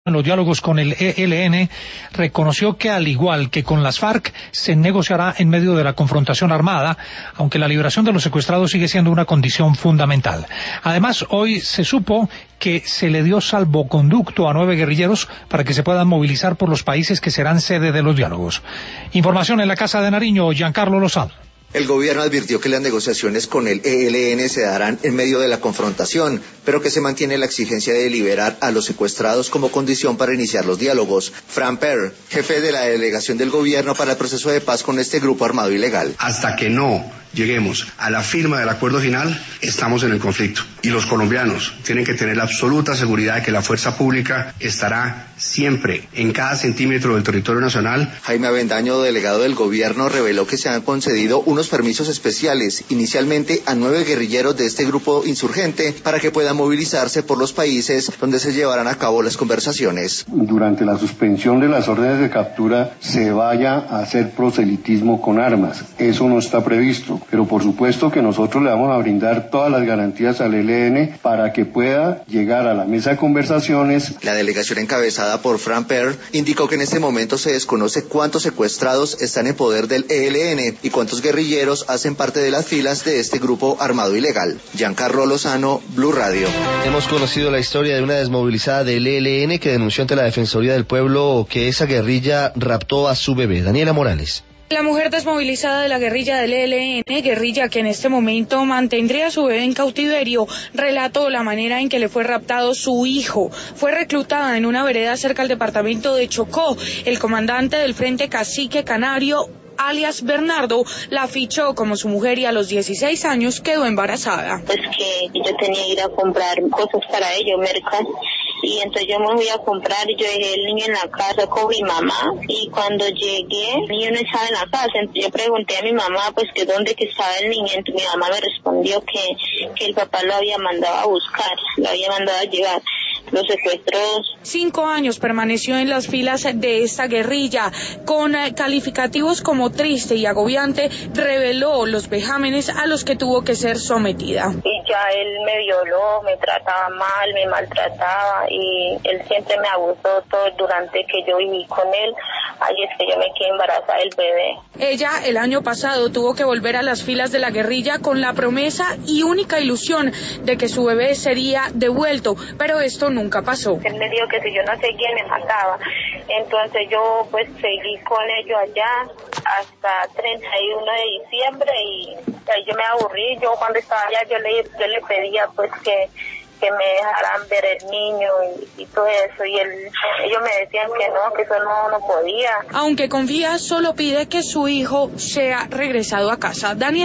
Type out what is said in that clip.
En los diálogos con el ELN, reconoció que al igual que con las FARC, se negociará en medio de la confrontación armada, aunque la liberación de los secuestrados sigue siendo una condición fundamental. Además, hoy se supo que se le dio salvoconducto a 9 guerrilleros para que se puedan movilizar por los países que serán sede de los diálogos. Información en la Casa de Nariño, Giancarlo Lozano. El gobierno advirtió que las negociaciones con el ELN se darán en medio de la confrontación, pero que se mantiene la exigencia de liberar a los secuestrados como condición para iniciar los diálogos. Frank Perr, jefe de la delegación del gobierno para el proceso de paz con este grupo armado ilegal. Hasta que no lleguemos a la firma del acuerdo final, estamos en el conflicto. Y los colombianos tienen que tener la absoluta seguridad de que la fuerza pública estará siempre en cada centímetro del territorio nacional. Jaime Avendaño, delegado del gobierno, reveló que se han concedido unos permisos especiales, inicialmente a 9 guerrilleros de este grupo insurgente, para que puedan movilizarse por los países donde se llevarán a cabo las conversaciones. Durante la suspensión de las órdenes de captura se vaya a hacer proselitismo con armas. Eso no está previsto. Pero por supuesto que nosotros le vamos a brindar todas las garantías al ELN para que pueda llegar a la mesa de conversaciones. La delegación encabezada por Frank Perr indicó que en este momento se desconoce cuántos secuestrados están en poder del ELN y cuántos guerrilleros hacen parte de las filas de este grupo armado ilegal. Giancarlo Lozano, Blue Radio. Hemos conocido la historia de una desmovilizada del ELN que denunció ante la Defensoría del Pueblo que esa guerrilla raptó a su bebé. Daniela Morales. La mujer desmovilizada de la guerrilla del ELN, guerrilla que en este momento mantendría a su bebé en cautiverio, relató la manera en que le fue raptado su hijo. Fue reclutada en una vereda cerca al departamento de Chocó. El comandante del Frente Cacique Canario, alias Bernardo, la fichó como su mujer y a los 16 años quedó embarazada. Pues que yo tenía que ir a comprar cosas para ello, mercas, y entonces yo me voy a comprar y yo dejé el niño en la casa con mi mamá, y cuando llegué el niño no estaba en la casa. Entonces yo pregunté a mi mamá pues que dónde que estaba el niño. Entonces mi mamá me respondió que el papá lo había mandado a buscar, lo había mandado a llevar. Los secuestros. 5 años permaneció en las filas de esta guerrilla, con calificativos como triste y agobiante, reveló los vejámenes a los que tuvo que ser sometida. Y ya él me violó, me trataba mal, me maltrataba, y él siempre me abusó todo durante que yo viví con él. Ahí es que yo me quedé embarazada del bebé. Ella el año pasado tuvo que volver a las filas de la guerrilla con la promesa y única ilusión de que su bebé sería devuelto, pero esto nunca pasó. Él me dijo que si yo no seguía me mataba. Entonces yo pues seguí con ellos allá hasta 31 de diciembre y ahí yo me aburrí. Yo cuando estaba allá yo le pedía pues que me dejaran ver el niño y todo eso, y ellos me decían que eso no podía. Aunque confía, solo pide que su hijo sea regresado a casa. Daniel